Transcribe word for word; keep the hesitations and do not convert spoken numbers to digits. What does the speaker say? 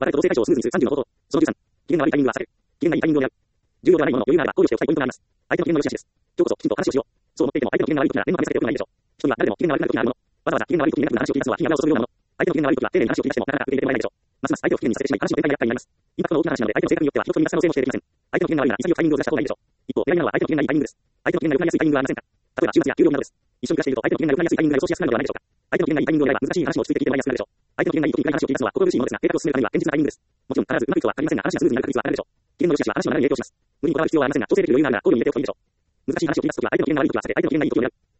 話題と同性対象をスムーズにするさんじゅうの方法。そのじゅうさん、機嫌が悪いタイミングは避ける。機嫌がいいタイミングを狙う。重要ではないものの余裕があれば考慮しておきたいポイントがあります。相手の機嫌の良し悪しです。今日こそきちんと話をしよう。そう思っていても相手の機嫌が悪い時なら念のため避けておくのがいいでしょう。人には誰でも機嫌が悪くなる時があるもの。わざわざ機嫌が悪い時にネガティブな話を聞き出すのは気に油を注ぐようなもの。相手の機嫌が悪い時は丁寧に話を聞き出してもなかなか受け入れてもらえないでしょう。ますます相手を不機嫌にさせてしまい話の展開に厄介になります。インパクトの大きな話なので相手の性格によっては気を取り乱す可能性も否定できません。相手の機嫌が悪いなら潔くタイミングをずらした方がいいでしょう。一方、嫌いなのは相手の機嫌がいいタイミングです。相手の機嫌が良くなりやすいタイミングはありませんか？例えば週末や給料日などです。一緒に暮らしていると相手の機嫌が良くなりやすいタイミングが予想しやすくなるのではないでしょうか。相手の機嫌がいいタイミングを狙えば難しい話も落ち着いて聞いてもらいやすくなるでしょう。相手の機嫌がいい時に暗い話を切り出すのは心苦しいものですが、計画を進めるためには堅実なタイミングです。もちろん必ずうまくいくとは限りませんが、話がスムーズになる確率は上がるでしょう。機嫌の良し悪しは話の流れに影響します。無理にこだわる必要はありませんが、調整できる余裕があるなら考慮に入れておくといいでしょう。難しい話を切り出すときは相手の機嫌が悪い時は避けて相手の機嫌がいい時を狙う。